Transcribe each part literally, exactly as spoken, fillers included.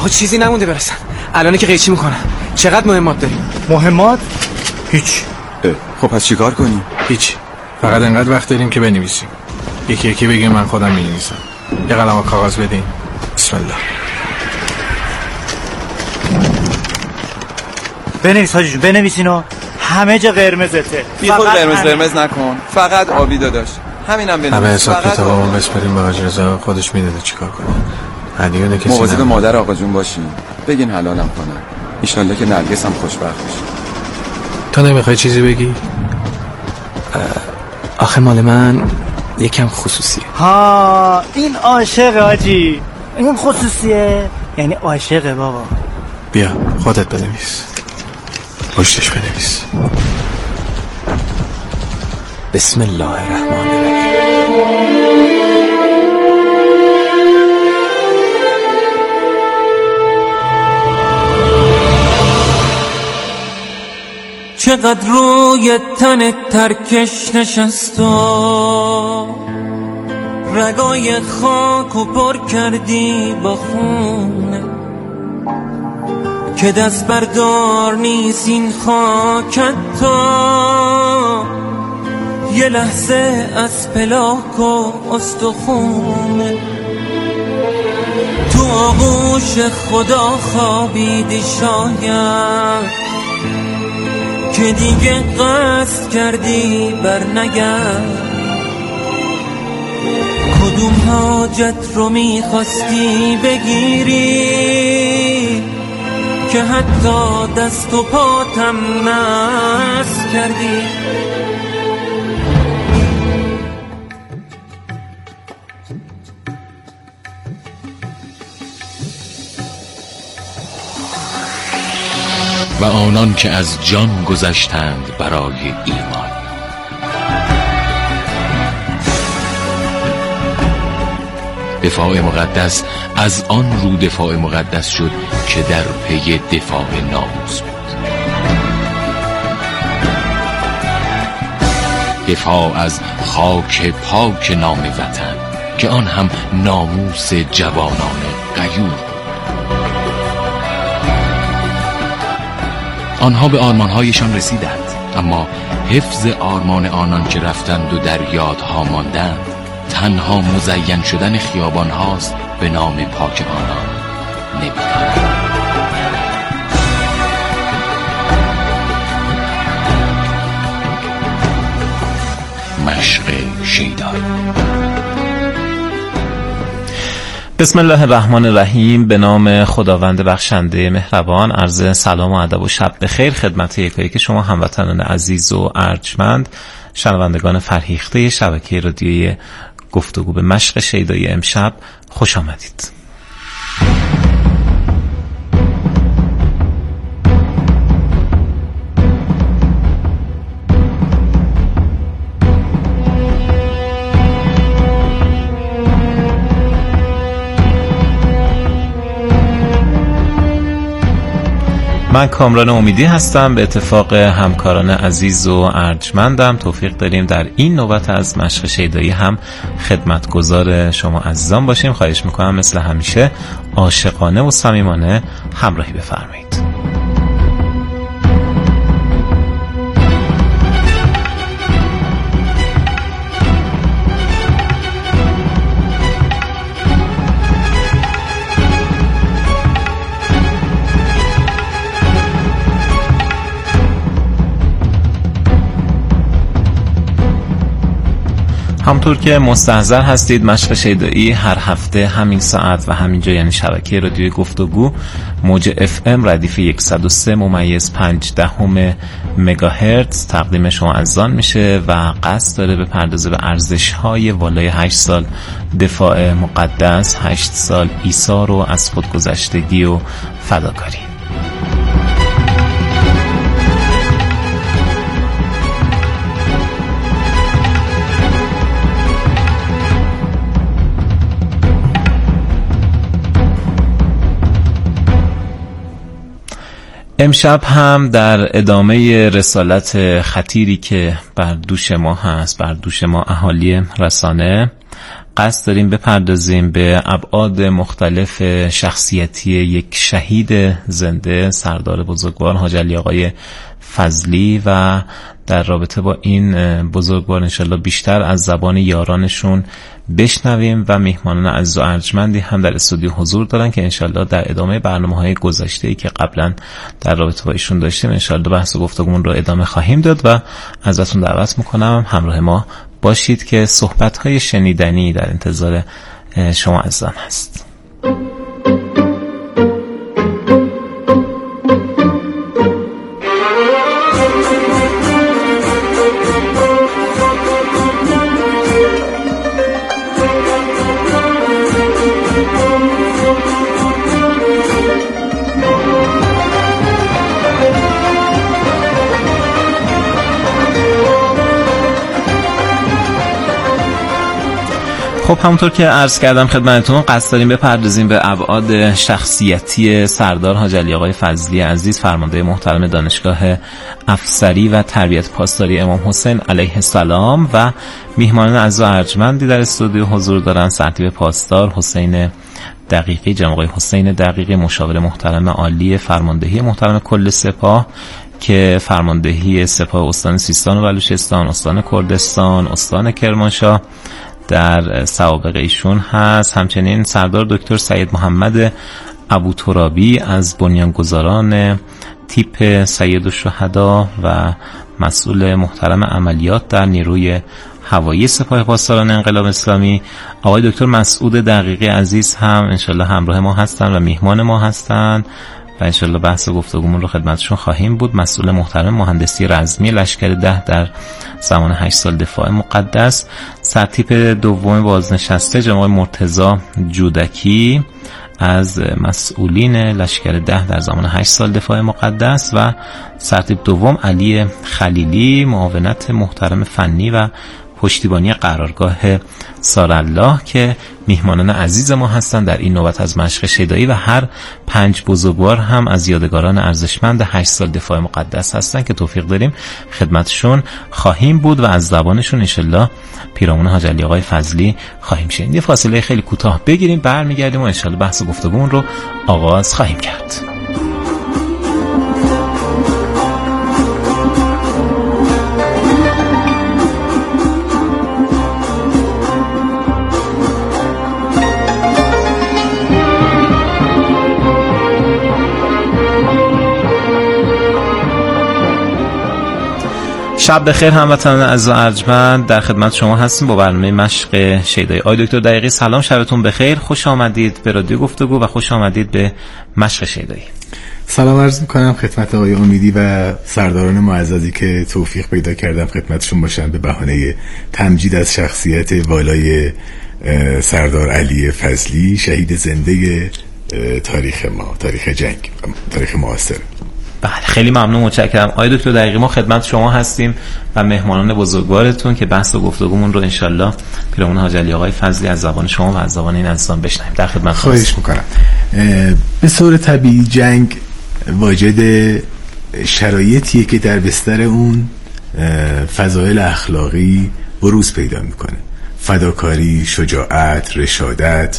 آقا چیزی نمونده برسن. الان که قیچی میکنن. چقدر مهمات داریم؟ مهمات؟ هیچ. خب پس چیکار کنیم؟ هیچ. فقط انقدر وقت داریم که بنویسیم. یکی یکی بگیم من خودم می‌نویسم. یه قلم و کاغذ بدین. بسم الله. بنویس حاجی، بنویسینو. همه جا قرمزته. بی خود قرمز قرمز نکن. فقط آبی داداش. همینم بنویس. همه حساب کتابمون بسپریم به حاج رضا، خودش میدونه چیکار کنه. هدیه کسی مواظب مادر آقا جون باشین. بگین حلالم کنن. ان شاءالله که نرگس هم خوشبخت بشه. تو نمیخوای چیزی بگی؟ آخه مال من یکم خصوصیه. ها این عاشق حاجی. این خصوصیه یعنی عاشقه بابا. بیا خودت بنویس. پشتش بنویس. بسم الله الرحمن الرحیم. چقدر روی تن ترکش نشست و رگای خاک و پر کردی با خونه که دست بردار نیست این خاکت تا یه لحظه از پلاک و استخونه تو آغوش خدا خوابیدی شاید که دیگه قصد کردی بر نگرد کدوم حاجت رو میخواستی بگیری که حتی دست و پاتم نست کردی و آنان که از جان گذشتند برای ایمان دفاع مقدس از آن رو دفاع مقدس شد که در پی دفاع ناموس بود. دفاع از خاک پاک نام وطن که آن هم ناموس جوانان غیور بود. آنها به آرمانهایشان رسیدند، اما حفظ آرمان آنان که رفتند و در یادها ماندند تنها مزین شدن خیابان هاست به نام پاک آنان نمی‌دانند. مشق شیدایی. بسم الله الرحمن الرحیم. به نام خداوند بخشنده مهربان. عرض سلام و ادب و شب بخیر خدمت یکایی که شما هموطنان عزیز و ارجمند، شنوندگان فرهیخته شبکه رادیویی گفتگو به مشق شیدایی امشب خوش آمدید. من کامران امیدی هستم. به اتفاق همکاران عزیز و ارجمندم توفیق داریم در این نوبت از مشق شیدایی هم خدمتگزار شما عزیزان باشیم. خواهش میکنم مثل همیشه عاشقانه و صمیمانه همراهی بفرمایید. همطور که مستحضر هستید مشق شیدایی هر هفته همین ساعت و همینجا، یعنی شبکه رادیوی گفتگو موج اف ام ردیف صد و سه ممیز پنج دهم مگاهرتز تقدیم شما عزیزان میشه و قصد داره به پردازه به ارزش‌های والای هشت سال دفاع مقدس، هشت سال ایثار و از خودگذشتگی و فداکاری. امشب هم در ادامه رسالت خطیری که بر دوش ما هست، بر دوش ما اهالی رسانه، قصد داریم بپردازیم به ابعاد مختلف شخصیتی یک شهید زنده، سردار بزرگوار حاج علی آقای فضلی، و در رابطه با این بزرگوار انشالله بیشتر از زبان یارانشون بشنویم و میهمانان عزیز و ارجمندی هم در استودیو حضور دارن که انشالله در ادامه برنامه‌های گذشته‌ای که قبلا در رابطه با ایشون داشتیم انشالله بحث و گفتگومون رو ادامه خواهیم داد و ازتون دعوت میکنم همراه ما باشید که صحبت‌های شنیدنی در انتظار شما عزیزان هست. خب همونطور که عرض کردم خدمتتون، قصد داریم بپردازیم به ابعاد شخصیتی سردار حاج علی آقای فضلی عزیز، فرمانده محترم دانشگاه افسری و تربیت پاسداری امام حسین علیه السلام، و میهمانان عزیز و ارجمندی در استودیو حضور دارن. سرتیپ پاسدار حسین دقیقی، جناب آقای حسین دقیقی، مشاور محترم عالی فرماندهی محترم کل سپاه که فرماندهی سپاه استان سیستان و بلوچستان، استان کردستان، استان کرمانشاه در سوابق ایشون هست. همچنین سردار دکتر سید محمد ابوترابی از بنیانگذاران تیپ سید الشهدا و مسئول محترم عملیات در نیروی هوایی سپاه پاسداران انقلاب اسلامی. آقای دکتر مسعود دقیقی عزیز هم انشالله همراه ما هستن و میهمان ما هستن و انشالله بحث گفتگومون رو خدمتشون خواهیم بود. مسئول محترم مهندسی رزمی لشکر ده در زمان هشت سال دفاع مقدس. سرتیپ دوم بازنشسته جناب مرتضی جودکی از مسئولین لشکر ده در زمان هشت سال دفاع مقدس، و سرتیپ دوم علی خلیلی، معاونت محترم فنی و پشتیبانی قرارگاه سارالله که میهمانان عزیز ما هستند در این نوبت از مشق شیدایی، و هر پنج بزرگوار هم از یادگاران ارزشمند هشت سال دفاع مقدس هستند که توفیق داریم خدمتشون خواهیم بود و از زبانشون انشالله پیرامون حاج علی آقای فضلی خواهیم شنید. یه فاصله خیلی کوتاه بگیریم، برمیگردیم و انشالله بحث گفتگومون رو آغاز خواهیم کرد. شب بخیر هموطنان عزیز و ارجمند، در خدمت شما هستیم با برنامه مشق شیدایی. آقای دکتر دقیقی سلام، شبتون بخیر، خوش آمدید به رادیو گفتگو و خوش آمدید به مشق شیدایی. سلام عرض میکنم خدمت آقای امیدی و سرداران معززی که توفیق پیدا کردم خدمتشون باشم به بهانه تمجید از شخصیت والای سردار علی فضلی، شهید زنده تاریخ ما، تاریخ جنگ، تاریخ معاصر. بله خیلی ممنون، متشکرم. آقای دکتر دقیقی ما خدمت شما هستیم و مهمانان بزرگوارتون که بحث و گفتگومون رو انشالله پیرامون حاج علی آقای فضلی از زبان شما و از زبان این عزیزان بشنویم. در خدمت خواهش میکنم. به صورت طبیعی جنگ واجد شرایطیه که در بستر اون فضایل اخلاقی بروز پیدا میکنه، فداکاری، شجاعت، رشادت،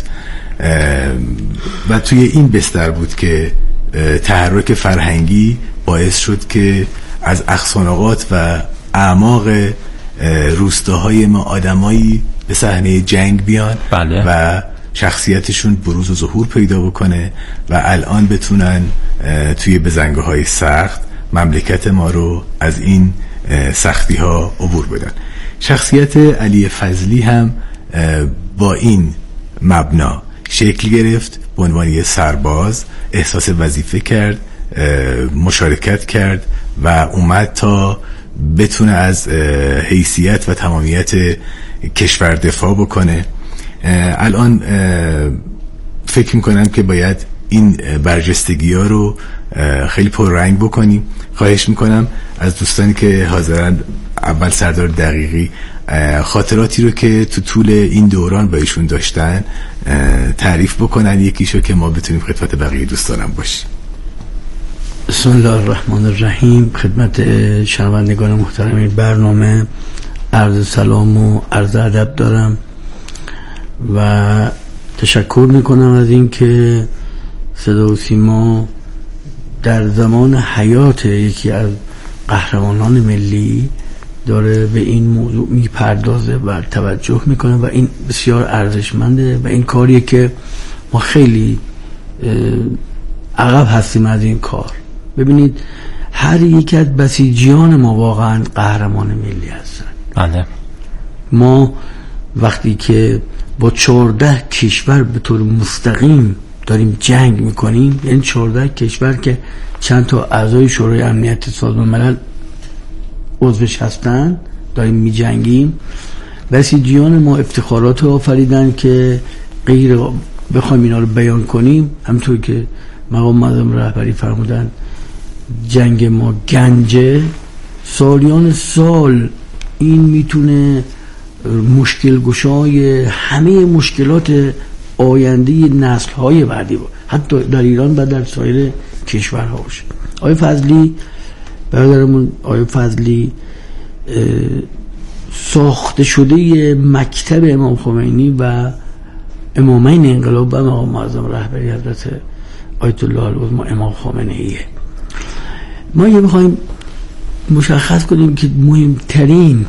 و توی این بستر بود که تحرک فرهنگی باعث شد که از اقصانقات و اعماق روستاهای ما آدمایی به صحنه جنگ بیان. بله. و شخصیتشون بروز و ظهور پیدا بکنه و الان بتونن توی بزنگاه‌های سخت مملکت ما رو از این سختی ها عبور بدن. شخصیت علی فضلی هم با این مبنا شکل گرفت، به عنوان یه سرباز احساس وظیفه کرد، مشارکت کرد و اومد تا بتونه از حیثیت و تمامیت کشور دفاع بکنه. الان فکر میکنم که باید این برجستگی ها رو خیلی پررنگ بکنیم. خواهش میکنم از دوستانی که حاضرن اول سردار دقیقی خاطراتی رو که تو طول این دوران با ایشون داشتن تعریف بکنن، یکیشو که ما بتونیم خدمت بقیه دوستانم باشیم. بسم الله الرحمن الرحیم. خدمت شنوندگان محترم این برنامه عرض سلام و عرض ادب دارم. و تشکر میکنم از این که صدا و سیما در زمان حیات یکی از قهرمانان ملی داره به این موضوع میپردازه و توجه میکنه و این بسیار ارزشمنده و این کاریه که ما خیلی عقب هستیم از این کار. ببینید هر یک از بسیجیان ما واقعا قهرمان ملی هستن. بله. ما وقتی که با چهارده کشور به طور مستقیم داریم جنگ میکنیم، یعنی چهارده کشور که چند تا اعضای شورای امنیت سازمان ملل عضوش هستن، داریم میجنگیم. بسیجیان ما افتخارات آفریدن که غیر بخوایم اینا رو بیان کنیم، همونطور که مقام معظم رهبری فرمودن جنگ ما گنجه، سالیان سال این میتونه مشکل گشای همه مشکلات آینده نسل های بعدی بود، حتی در ایران و در سایر کشورها باشه. آقای فضلی برادرمون آقای فضلی ساخته شده مکتب امام خمینی و امامین انقلاب و مقام معظم رهبری حضرت آیت الله العظمی امام خامنه‌ایه. ما یه میخوایم مشخص کنیم که مهمترین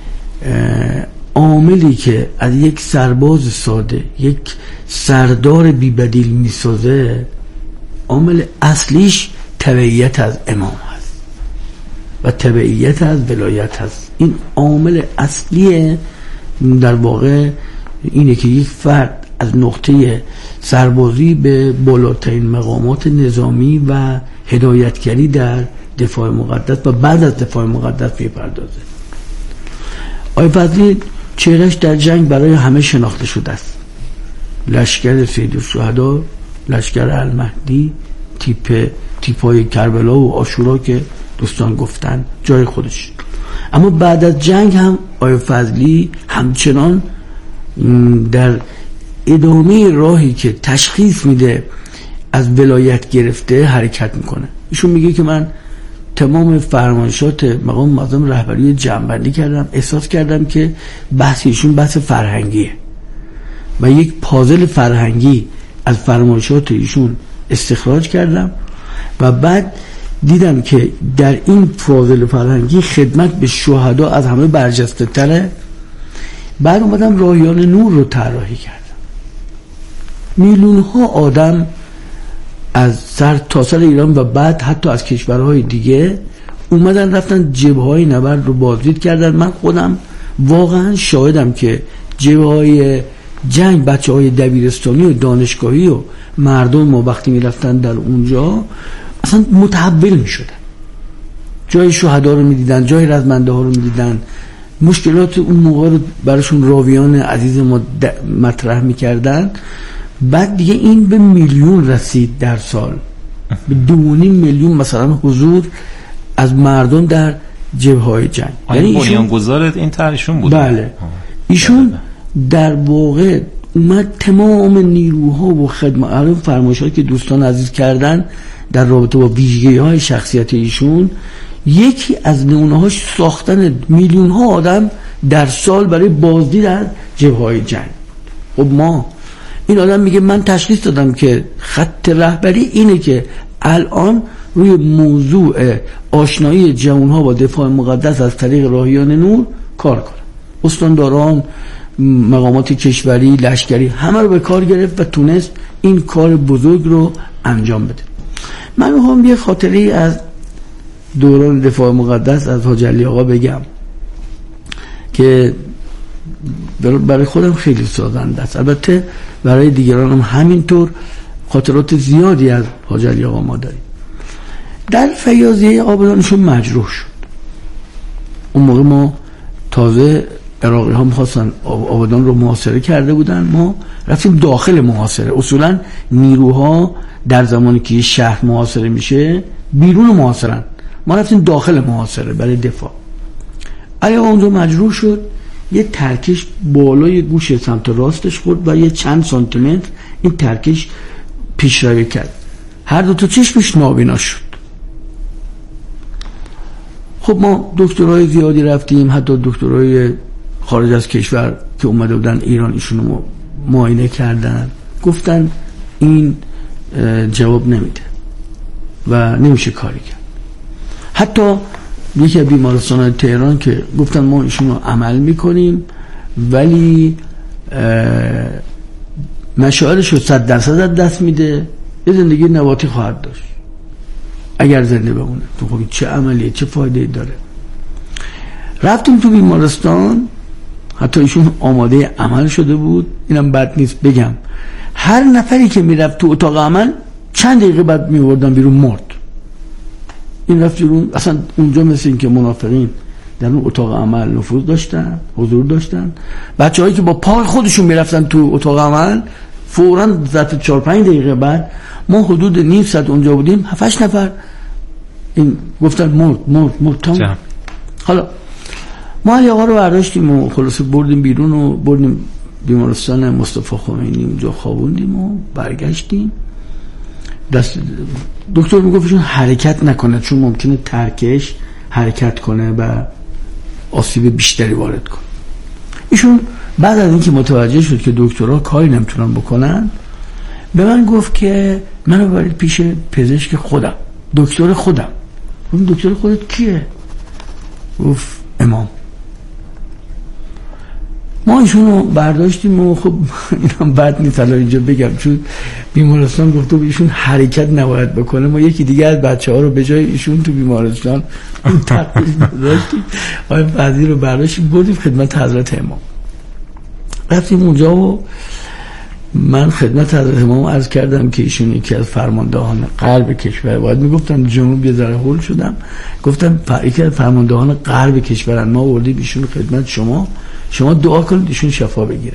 عاملی که از یک سرباز ساده یک سردار بی‌بدیل میسازه، عامل اصلیش تبعیت از امام هست و تبعیت از ولایت هست. این عامل اصلی در واقع اینه که یک فرد از نقطه سربازی به بالاترین مقامات نظامی و هدایتگری در دفاع مقدس و بعد از دفاع مقدس میپردازه. آقای فضلی چهرش در جنگ برای همه شناخته شده است. لشکر سید الشهدا، لشکر المهدی، تیپ تیپای کربلا و عاشورا که دوستان گفتن جای خودش. اما بعد از جنگ هم آقای فضلی همچنان در ادامه راهی که تشخیص میده از ولایت گرفته حرکت میکنه. ایشون میگه که من تمام فرمایشات مقام معظم رهبری جمع‌بندی کردم، احساس کردم که بحث ایشون بحث فرهنگیه و یک پازل فرهنگی از فرمایشات ایشون استخراج کردم و بعد دیدم که در این پازل فرهنگی خدمت به شهدا از همه برجسته تره. بعد اومدم راهیان نور رو طراحی کردم. میلیون ها آدم از سر تا سر ایران و بعد حتی از کشورهای دیگه اومدن رفتن جبهه‌های نبرد رو بازدید کردن. من خودم واقعا شاهدم که جبهه‌های جنگ بچه‌های دبیرستانی و دانشگاهی و مردم ما وقتی میرفتن در اونجا اصلا متحول میشدن، جای شهدا رو میدیدن، جای رزمنده ها رو میدیدن، مشکلات اون موقع رو براشون راویان عزیز ما مطرح میکردن. بعد دیگه این به میلیون رسید در سال، به دو و نیم میلیون مثلا حضور از مردم در جبهه‌های جنگ. یعنی بنیانگذار این طرحشون بود. بله. ایشون در واقع اومد تمام نیروها و خدمات فرمایشاتی که دوستان عزیز کردن در رابطه با ویژگی‌های شخصیت ایشون، یکی از نمونه‌هاش ساختن میلیون ها آدم در سال برای بازدید از جبهه‌های جنگ. خب ما این آدم میگه من تشخیص دادم که خط رهبری اینه که الان روی موضوع آشنایی جوانها با دفاع مقدس از طریق راهیان نور کار کنم. استانداران، مقامات کشوری، لشکری همه رو به کار گرفت و تونست این کار بزرگ رو انجام بده. من میخوام یه خاطره از دوران دفاع مقدس از حاج علی آقا بگم که برای خودم خیلی سازنده است، البته برای دیگران هم همینطور. خاطرات زیادی از حاج علی آقا ما داریم. در فیاضیه آبادانشون مجروح شد. اون موقع ما تازه عراقی ها میخواستن آبادان رو محاصره کرده بودن، ما رفتیم داخل محاصره. اصولا نیروها در زمانی که یه شهر محاصره میشه بیرون محاصرن، ما رفتیم داخل محاصره برای دفاع. علی آقا اونجا مجروح شد، یه ترکش بالای گوش سمت راستش خورد و یه چند سانتی متر این ترکش پیشروی کرد، هر دو تا چشمش نابینا شد. خب ما دکترای زیادی رفتیم، حتی دکترای خارج از کشور که اومده بودن ایران ایشونو معاینه کردن، گفتن این جواب نمیده و نمیشه کاری کرد. حتی یکی از بیمارستان تهران که گفتن ما ایشون رو عمل میکنیم ولی مشاعرش رو صد درصد از دست میده، یه زندگی نباتی خواهد داشت اگر زنده بمونه. تو خب چه عملیه، چه فایده داره؟ رفتیم تو بیمارستان، حتی ایشون آماده عمل شده بود. اینم بد نیست بگم، هر نفری که میرفت تو اتاق عمل چند دقیقه بعد میوردن بیرون مرد. این رفت بیرون، اصلا اونجا مثل این که منافقین در اون اتاق عمل نفوذ داشتن، حضور داشتن. بچه‌هایی که با پای خودشون میرفتن تو اتاق عمل فوراً ظرف چهار پنج دقیقه بعد، ما حدود نیم ساعت اونجا بودیم، هفت هشت نفر این گفتن مرد مرد مرد تمام. حالا ما علی آقا رو برداشتیم و خلاصه بردیم بیرون و بردیم بیمارستان مصطفی خمینی، اونجا خوابوندیم و برگشتیم. دست دکتر میگفتشون حرکت نکنه چون ممکنه ترکش حرکت کنه و آسیب بیشتری وارد کنه. ایشون بعد از اینکه متوجه شد که دکترها کاری نمیتونن بکنن، به من گفت که منو برید پیش پزشک خودم، دکتر خودم. اون دکتر خودت کیه؟ گفت امام. ما ایشونو برداشتیم و خب اینم بد نیست الان اینجا بگم، چون بیمارستان گفته بود ایشون حرکت نباید بکنه. ما یکی دیگه از بچه ها رو به جای ایشون تو بیمارستان داشتیم، آقای فضلی رو برداشتیم بردیم خدمت حضرت امام. رفتیم اونجا و من خدمت حضرت امام عرض کردم که ایشون یکی از فرماندهان غرب کشور، باید میگفتن جنوب یه ذره هول شدم، گفتم یکی از فرماندهان غرب کشورن، ما بردیم ایشون خدمت شما، شما دعا کنید ایشون شفا بگیره.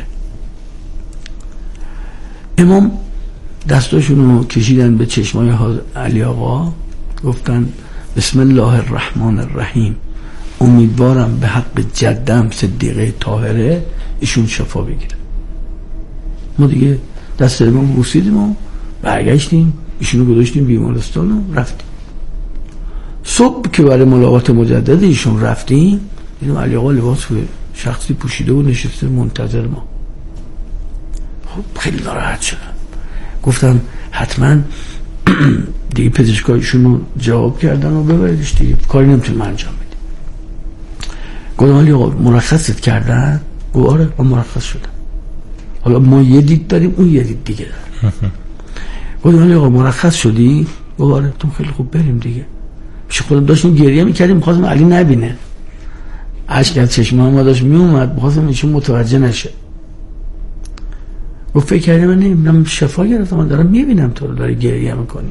امام دستاشون رو کشیدن به چشمای علی آقا، گفتن بسم الله الرحمن الرحیم، امیدوارم به حق جدم صدیقه طاهره ایشون شفا بگیره. ما دیگه دست امام بوسیدیم و برگشتیم، ایشونو گذاشتیم بیمارستان و رفتیم. صبح که برای ملاقات مجدد ایشون رفتیم، دیدم علی آقا لباس شخصی پوشیده و نشسته منتظر ما. خب خیلی ناراحت شدم، گفتم حتما دیگه پزشکایشون رو جواب کردن و ببریدش دیگه، کاری نمیتونم انجام بدیم. گفتم علی آقا مرخصت کردن؟ گفت آره من مرخص شدم. حالا ما یه دید داریم اون یه دید دیگه داریم. گفتم علی آقا مرخص شدی؟ گفت آره. تو خیلی خوب بریم دیگه. پیش خودم داشتیم گریه میکردیم، میخواستم علی نبینه، اشک از چشم ما داشت میومد، میخواستم ایشون متوجه نشه. گفت فکر کردم من نمیدونم شفا گرفتم، من دارم میبینم تو رو داری گریه میکنی.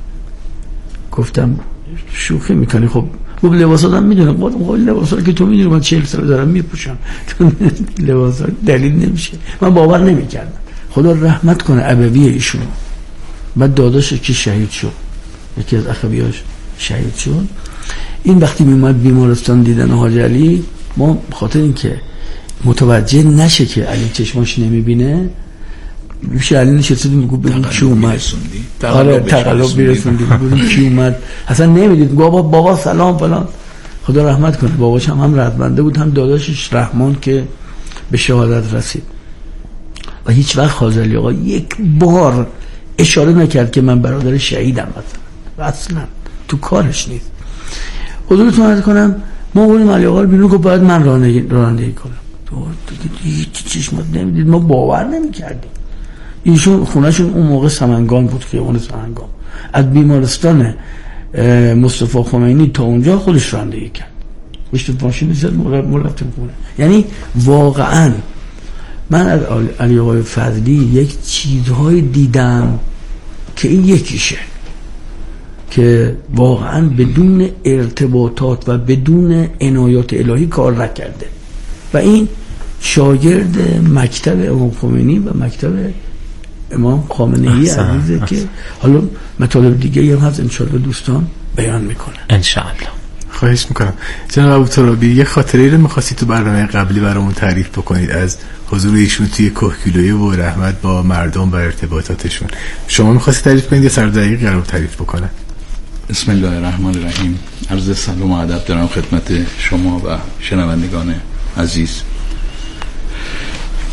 گفتم شوخی میکنی؟ خب گفت لباساتم میدونم. گفتم لباسات که تو میدونی من چهل سال دارم میپوشم، تو لباسات دلیل نمیشه. من باور نمیکردم. خدا رحمت کنه ابوی ایشون. بعد داداشش که شهید شد، یکی از اخویاش شهید شد. این وقتی میومد بیمارستان دیدن حاج علی، ما خاطر این که متوجه نشه که علی چشماش نمیبینه، میشه علی نشسته میگو ببین کی اومد. آره تقلب میرسوندیم ببین کی اومد، اصلا نمیدید. بابا بابا سلام فلان. خدا رحمت کنه باباش هم هم رضمنده بود، هم داداشش رحمان که به شهادت رسید. و هیچ وقت حاج علی آقا یک بار اشاره نکرد که من برادر شهیدم مثلا، اصلا تو کارش نیست. حضورتون عرض کنم ما بودیم علی آقا رو بیرون، که باید من رانندگی کنم. تو دیگه هیچ چشمات نمیدید، ما باور نمیکردیم. ایشون خونهشون اون موقع سمنگان بود، خیابان سمنگان. از بیمارستان مصطفی خمینی تا اونجا خودش رانندگی کرد، پشت ماشین نشست ما رفتیم خونه. یعنی واقعا من از علی آقای فضلی یک چیزهای دیدم که این یکیشه، که واقعا بدون ارتباطات و بدون عنایات الهی کار نکرده. و این شاگرد مکتب امام خمینی و مکتب امام خامنه ای عزیزه که حالا مطالب دیگه هم هست انشاءالله دوستان بیان میکنن انشاءالله. خواهش میکنم. جناب ابو ترابی، یه خاطره رو میخواستید تو برنامه قبلی برامون تعریف بکنید از حضور ایشون توی کهگیلویه و رحمت با مردم و ارتباطاتشون. شما میخواستید تعریف کنید یا سر دقیق قرار تعریف بکنن؟ بسم الله الرحمن الرحیم. عرض سلام و ادب دارم خدمت شما و شنوندگان عزیز.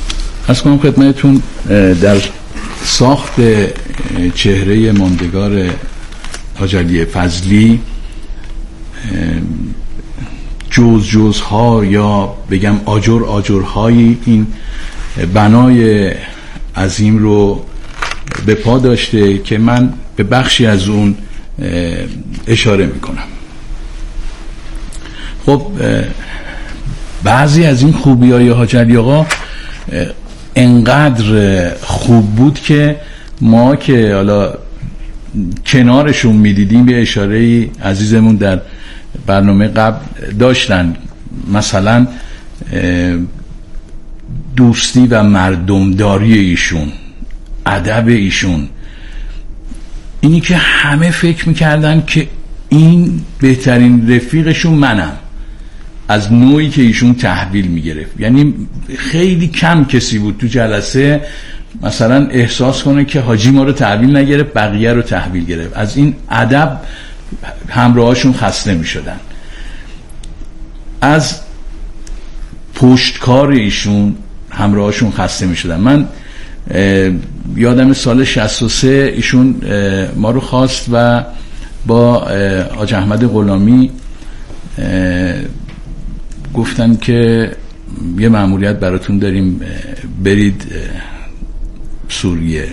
عرض کنم خدمتتون در ساخت چهره ماندگار حاج علی فضلی جز جزها یا بگم آجر آجرهای این بنای عظیم رو به پا داشته که من به بخشی از اون اشاره میکنم. خب بعضی از این خوبی های حاج علی آقا انقدر خوب بود که ما که حالا کنارشون میدیدیم یه اشاره عزیزمون در برنامه قبل داشتن، مثلا دوستی و مردمداری ایشون، ادب ایشون، اینی که همه فکر میکردن که این بهترین رفیقشون منم، از نوعی که ایشون تحویل میگرفت. یعنی خیلی کم کسی بود تو جلسه مثلا احساس کنه که حاجی ما رو تحویل نگرفت، بقیه رو تحویل گرفت. از این ادب همراهاشون خسته میشدن. از پشتکار ایشون همراهاشون خسته میشدن. من یادم سال شصت و سه ایشون ما رو خواست و با حاج احمد غلامی گفتن که یه مأموریت براتون داریم، برید سوریه.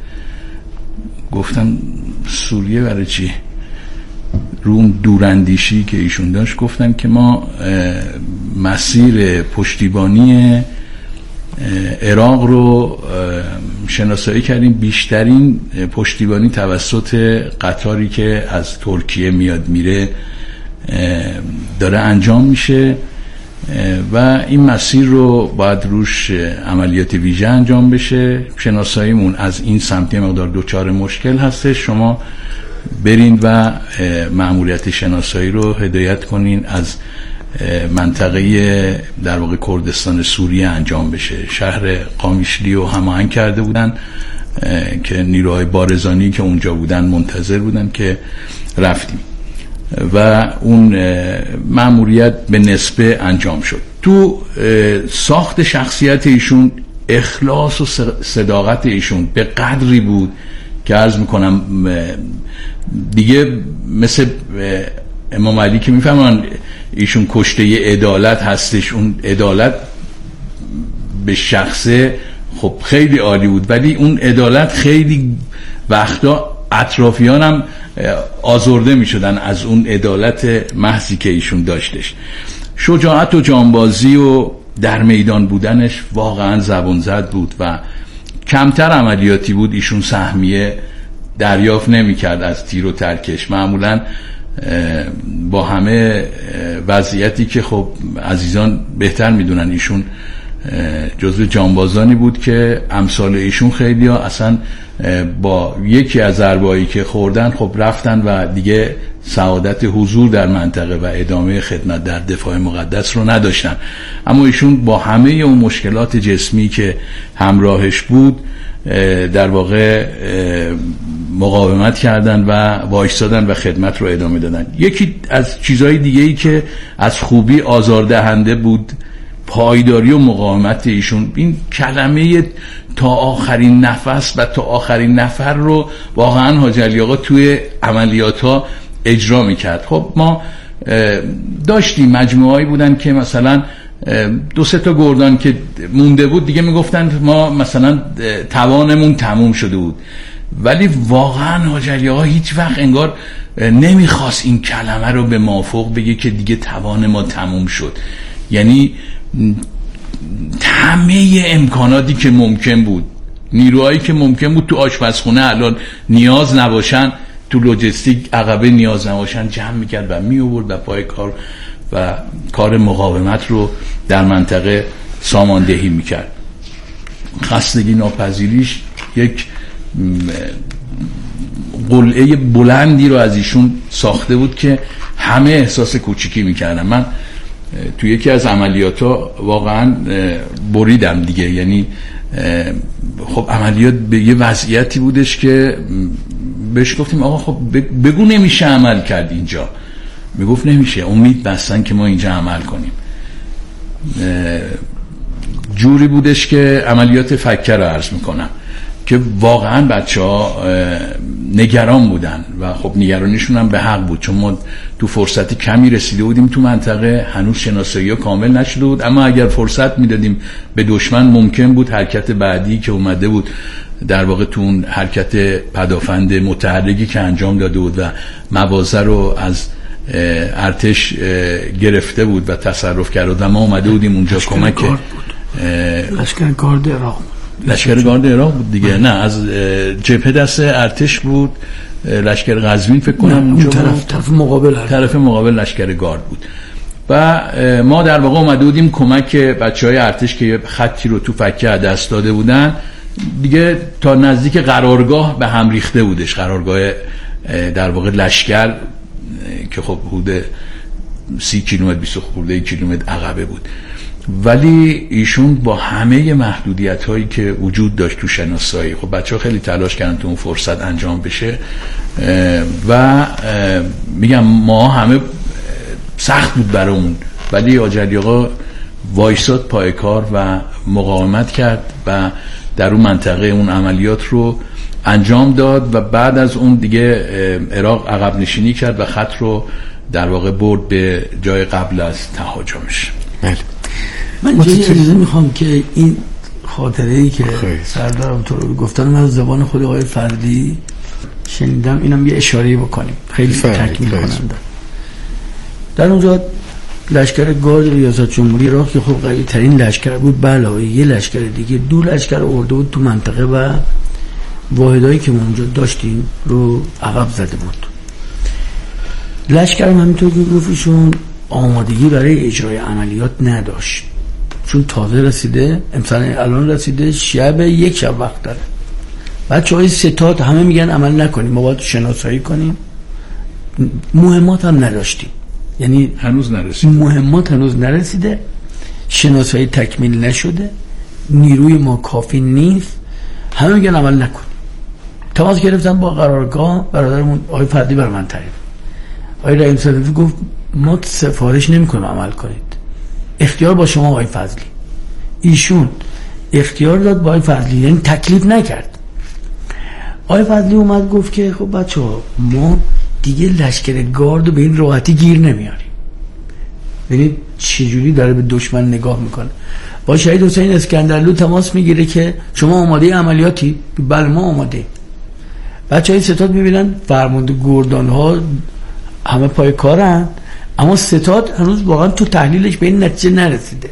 گفتم سوریه برای چی؟ روم دوراندیشی که ایشون داشت گفتن که ما مسیر پشتیبانی عراق رو شناسایی کردیم، بیشترین پشتیبانی توسط قطاری که از ترکیه میاد میره داره انجام میشه و این مسیر رو باید روش عملیات ویژه انجام بشه. شناساییمون از این سمت مقدار دوچار مشکل هستش، شما برین و مأموریت شناسایی رو هدایت کنین از منطقه در واقع کردستان سوریه انجام بشه. شهر قامیشلی رو هماهنگ کرده بودن که نیروهای بارزانی که اونجا بودن منتظر بودن که رفتیم و اون مأموریت به نسبه انجام شد. تو ساخت شخصیت ایشون اخلاص و صداقت ایشون به قدری بود که عرض میکنم دیگه مثل امام علی که میفهمن ایشون کشته عدالت هستش، اون عدالت به شخصه خب خیلی عالی بود، ولی اون عدالت خیلی وقتا اطرافیان هم آزرده می شدن از اون عدالت محضی که ایشون داشتش. شجاعت و جانبازی و در میدان بودنش واقعا زبون زد بود و کمتر عملیاتی بود ایشون سهمیه دریافت نمی کرد از تیر و ترکش. معمولا با همه وضعیتی که خب عزیزان بهتر می دونن ایشون جزو جانبازانی بود که امثال ایشون خیلی ها اصلا با یکی از ضربه‌ای که خوردن خب رفتن و دیگه سعادت حضور در منطقه و ادامه خدمت در دفاع مقدس رو نداشتن. اما ایشون با همه اون مشکلات جسمی که همراهش بود در واقع مقاومت کردن و وایستادن و خدمت رو ادامه دادن. یکی از چیزهای دیگه‌ای که از خوبی آزاردهنده بود پایداری و مقاومت ایشون. این کلمه تا آخرین نفس و تا آخرین نفر رو واقعا حاج علی آقا توی عملیات ها اجرا میکرد. خب ما داشتیم مجموعهایی بودن که مثلا دو سه تا گردان که مونده بود دیگه میگفتن ما مثلا توانمون تموم شده بود، ولی واقعا حاج علی آقا هیچ وقت انگار نمیخواست این کلمه رو به مافوق بگه که دیگه توان ما تموم شد. یعنی همه امکاناتی که ممکن بود، نیروهایی که ممکن بود تو آشپزخونه الان نیاز نباشن، تو لوجستیک عقبه نیاز نباشن، جمع میکرد و میآورد و پای کار و کار مقاومت رو در منطقه ساماندهی میکرد. خستگی ناپذیریش یک قلعه بلندی رو از ایشون ساخته بود که همه احساس کوچیکی میکردن. من تو یکی از عملیات ها واقعا بریدم دیگه، یعنی خب عملیات به یه وضعیتی بودش که بهش گفتیم آقا خب بگو نمیشه عمل کرد اینجا، میگفت نمیشه، امید بستن که ما اینجا عمل کنیم. جوری بودش که عملیات فکه رو عرض میکنم که واقعا بچه ها نگران بودن و خب نگرانیشون هم به حق بود، چون ما تو فرصت کمی رسیده بودیم تو منطقه، هنوز شناسایی ها کامل نشده بود، اما اگر فرصت میدادیم به دشمن ممکن بود حرکت بعدی که اومده بود در واقع تو اون حرکت پدافند متحرکی که انجام داده بود و مواضع رو از ارتش گرفته بود و تصرف کرد و ما اومده بودیم اونجا کمک لشکر گارد عراق لشکر گارد عراق بود دیگه، نه از جبهه دست ارتش بود، لشکر قزوین فکر کنم اونجا طرف طرف مقابل طرف مقابل لشکر گارد بود و ما در واقع اومده بودیم کمک بچهای ارتش که خطی رو تو فکه دست داده بودن دیگه، تا نزدیک قرارگاه به هم ریخته بودش، قرارگاه در واقع لشکر که خب حدود سی کیلومتر بیست خورده کیلومتر عقبه بود، ولی ایشون با همه محدودیت هایی که وجود داشت تو شناسایی، خب بچه ها خیلی تلاش کردن تو اون فرصت انجام بشه و میگم ما همه سخت بود برامون، ولی آجلی آقا وایساد پای کار و مقاومت کرد و در اون منطقه اون عملیات رو انجام داد و بعد از اون دیگه عراق عقب نشینی کرد و خط رو در واقع برد به جای قبل از تهاجمش. بله. من اجازه میخوام که این خاطره ای که سردارم تو رو گفتن من از زبان خود آقای فردی شنیدم، اینم یه اشاره بکنیم خیلی تکمیل کننده. در اونجا لشکر گارد ریاست جمهوری عراق که خب قوی ترین لشکر بود، به علاوه یه لشکر دیگه دو لشکر آورده بود تو منطقه و واحدایی که ما اونجا داشتیم رو عقب زده بود. لشکر هم همینطور که گفتیشون آمادگی برای اجرای عملیات نداشت، چون تازه رسیده، امسال الان رسیده، شب یک شب وقت داره. بچه های ستاد همه میگن عمل نکنیم، ما باید شناسایی کنیم، مهمات هم نداشتیم، یعنی هنوز نرسیده، مهمات هنوز نرسیده، شناسایی تکمیل نشده، نیروی ما کافی نیست، همه میگن عمل نکن. تماس گرفتم با قرارگاه، برادرمون آقای فردی بر من تعریف، آقای رئیم صدفی گفت ما سفارش نمی کنم عمل کنید، اختیار با شما آقای فضلی. ایشون اختیار داد با آقای فضلی، یعنی تکلیف نکرد. آقای فضلی اومد گفت که خب بچه ها ما دیگه لشکر گارد به این راحتی گیر نمیاریم. ببینید چجوری داره به دشمن نگاه میکنه. با شهید حسین اسکندرلو تماس میگیره که شما آماده عملیاتی؟ بله ما آماده. بچه های ستاد میبینن فرمانده گردان ها همه پای کارن، اما ستاد هنوز واقعا تو تحلیلش به این نتیجه نرسیده.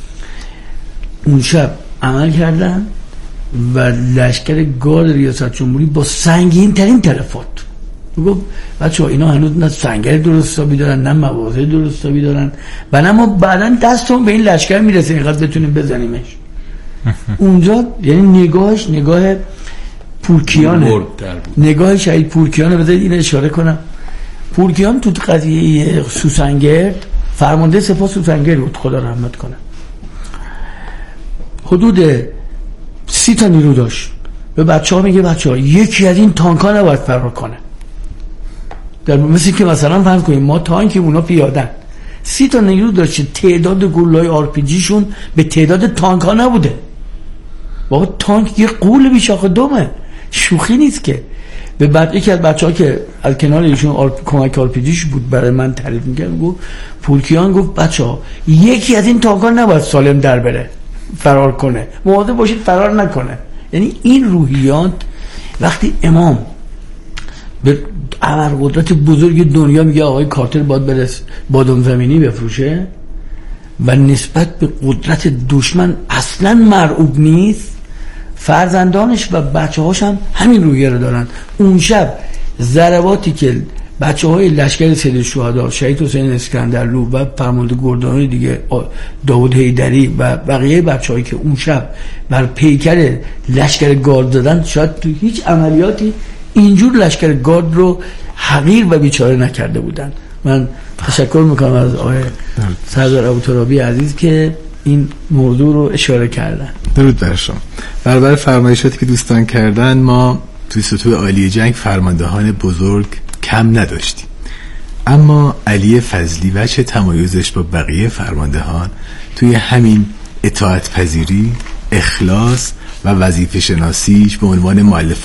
اون شب عمل کردن و لشکر گارد ریاست جمهوری با سنگین ترین تلفات گفت بچه ها اینا هنوز نه سنگر درست حسابی دارن نه مواضع درست حسابی دارن و نه ما بعدا دستمون به این لشکر میرسه اینقدر بتونیم بزنیمش. اونجا یعنی نگاهش نگاه پورکیانه، نگاه شهید پورکیانه. بذارید این اشاره کنم، پورکیان تو قضیه سوسنگرد فرمانده سپاه سوسنگرد بود، خدا رحمت کنه، حدود سی تا نیرو داشت. به بچه ها میگه بچه ها یکی از این تانک ها نباید فرار کنه، در مثل که مثلا فهم کنیم ما تانک اونا پیادن، سی تا نیرو داشت، تعداد گلوله‌های آر پی جی شون به تعداد تانک ها نبوده. بابا تانک یه قول بیشاخ دومه، شوخی نیست که. به بعد یکی از بچه‌ها که از کنار ایشون آر... کمک آر پی جیش بود برای من تعریف می‌کرد، گفت پورکیان گفت بچه‌ها یکی از این تانک‌ها نباید سالم در بره فرار کنه، مواظب باشید فرار نکنه. یعنی این روحیات وقتی امام به ابرقدرت بزرگ دنیا میگه آقای کارتر باید برس بادام زمینی بفروشه و نسبت به قدرت دشمن اصلا مرعوب نیست، فرزندانش و بچه هاش هم همین روحیه رو دارن. اون شب ضرباتی که بچه های لشکر سید شهدا شهید حسین اسکندرلو و فرمانده گردان دیگه داود حیدری و بقیه بچه هایی که اون شب بر پیکر لشکر گارد دادن، شاید تو هیچ عملیاتی اینجور لشکر گارد رو حقیر و بیچاره نکرده بودن. من تشکر میکنم از آقای سردار ابوترابی عزیز که این موضوع رو اشاره کردن. درود بر شما. برابر فرمایشاتی که دوستان کردن، ما توی سطوح عالی جنگ فرماندهان بزرگ کم نداشتیم، اما علی فضلی وجه تمایزش با بقیه فرماندهان توی همین اطاعت پذیری، اخلاص و وظیفه شناسیش به عنوان مؤلف